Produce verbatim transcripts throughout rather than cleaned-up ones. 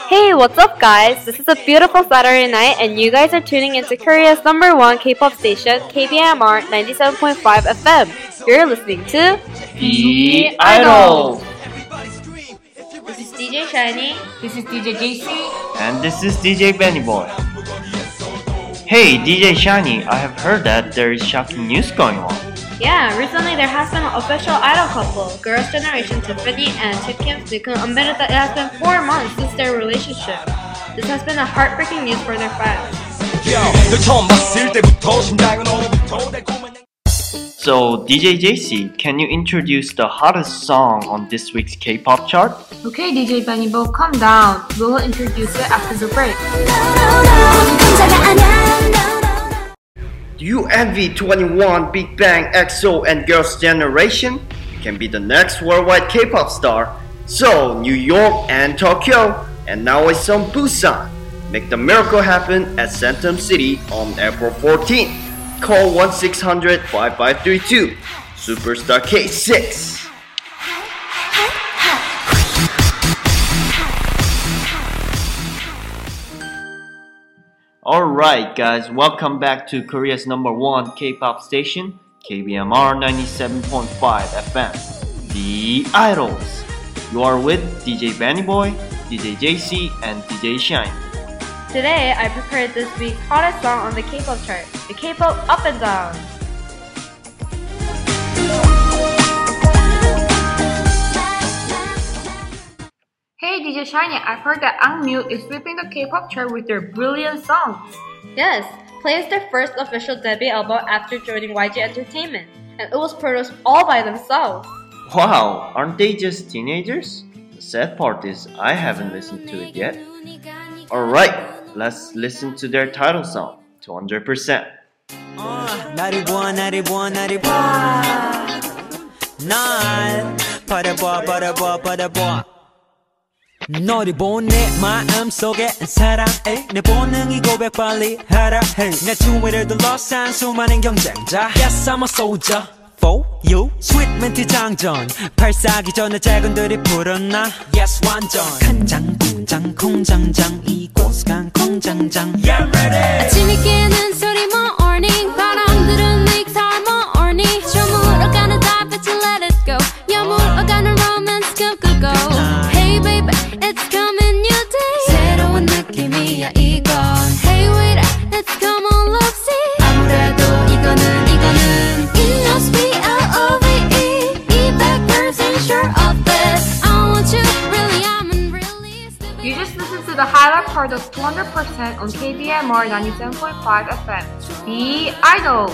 Hey, what's up guys? This is a beautiful Saturday night and you guys are tuning into Korea's number one K-pop station, K B M R ninety-seven point five F M. You're listening to The Idol. This is D J Shiny. This is D J J C. And this is D J Benny Boy. Hey D J Shiny, I have heard that there is shocking news going on. Yeah, recently there has been an official idol couple, Girls' Generation Tiffany and Kim Soo-kun, unveiled that it has been four months since their relationship. This has been a heartbreaking news for their fans. So D J J C, can you introduce the hottest song on this week's K-pop chart? Okay, D J Benny Bo, calm down. We'll introduce it after the break. Do you envy twenty-one, Big Bang, X O, and Girls' Generation? You can be the next worldwide K-pop star. So, New York and Tokyo, and now it's on Busan. Make the miracle happen at Centum City on April fourteenth. Call one six hundred, five five three two. Superstar K six. Alright guys, welcome back to Korea's number one K-pop station, K B M R ninety-seven point five F M, The Idols. You are with D J Benny Boy, D J J C, and D J Shine. Today, I prepared this week's hottest song on the K-pop chart, the K-pop Up and Down. Hey D J Shiny, I've heard that Angmyu is sweeping the K-pop chart with their brilliant songs. Yes, Play is their first official debut album after joining Y G Entertainment, and it was produced all by themselves. Wow, aren't they just teenagers? The sad part is I haven't listened to it yet. Alright, let's listen to their title song, two hundred percent. 나를 보아 나를 보아 나를 보아 날 바라보아 바라보아 바라보아 너를 본 내 마음속에 사랑해 내 본능이 고백 빨리 하라 해내 주위를 둘러싼 수많은 경쟁자 Yes I'm a soldier for you Sweet 멘트 장전 발사기 전에 작은들이 불었나 Yes 완전 간장 공장 공장장 이곳 간 공장장 Yeah I'm ready 아침이 깨는 소리 more morning 바람들은 내 guitar more orny 저물어가는 달빛을 let it go 여물어가는 romance go go go Hey baby it's coming new day 새로운 느낌이야 이건 Hey wait let's come on love see 아무래도 이거는 이거는 It must be L O V E be back person sure of this I want you really I'm in really You just listened to the highlight part of two hundred percent on K B M R ninety-seven point five F M, The Idols.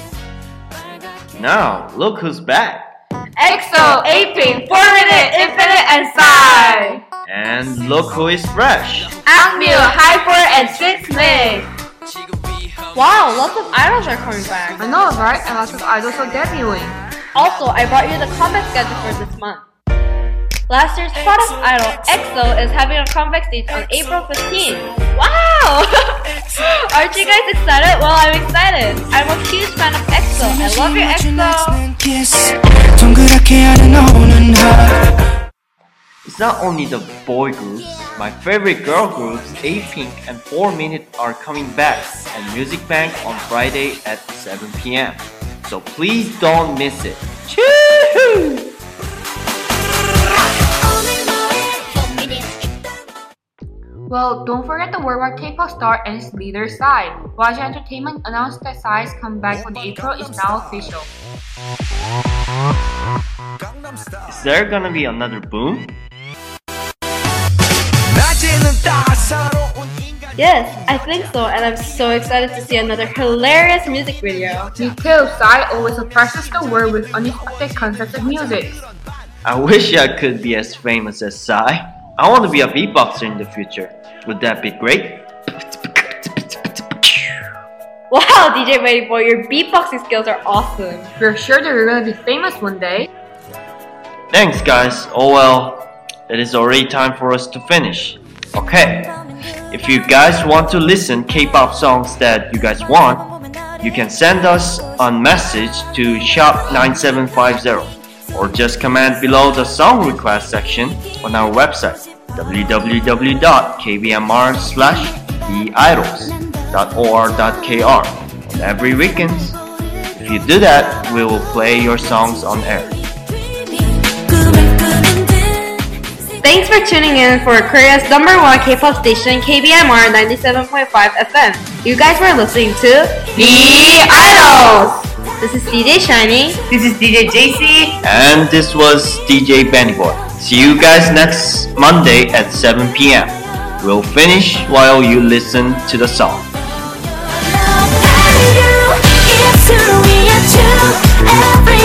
Now, look who's back! X O, A-Pink, four minute, Infinite, and Psy. And look who is fresh! Angmyu, Hyper, and six Mix. Wow, lots of idols are coming back. I know, right? And lots of idols are debuting. Also, I brought you the comeback schedule for this month. Last year's hottest idol, X O, is having a comeback stage on April fifteenth. Wow! Aren't you guys excited? Well, I'm excited. I'm a huge fan of X O. I love your X O. It's not only the boy groups, my favorite girl groups, A-Pink and four minute are coming back at Music Bank on Friday at seven p m So please don't miss it. Choo-hoo! Well, don't forget the worldwide K-pop star and its leader Psy. Y G Entertainment announced that Psy's comeback in April is now official. Is there gonna be another boom? Yes, I think so, and I'm so excited to see another hilarious music video. Me too, Psy always surprises the world with unexpected concepts of music. I wish I could be as famous as Psy. I want to be a beatboxer in the future. Would that be great? Wow, D J Benny Boy, your beatboxing skills are awesome. We're sure that we're gonna be famous one day. Thanks guys. Oh well, it is already time for us to finish. Okay, if you guys want to listen K-pop songs that you guys want, you can send us a message to shop nine seven five zero or just comment below the song request section on our website. w w w dot k b m r slash the idols dot o r dot k r on every weekend. If you do that, we will play your songs on air. Thanks for tuning in for Korea's number one K-pop station, K B M R ninety-seven point five F M. You guys were listening to The Idols! This is D J Shiny. This is D J J C. And this was D J Benny Boy. See you guys next Monday at seven p.m. We'll finish while you listen to the song. Every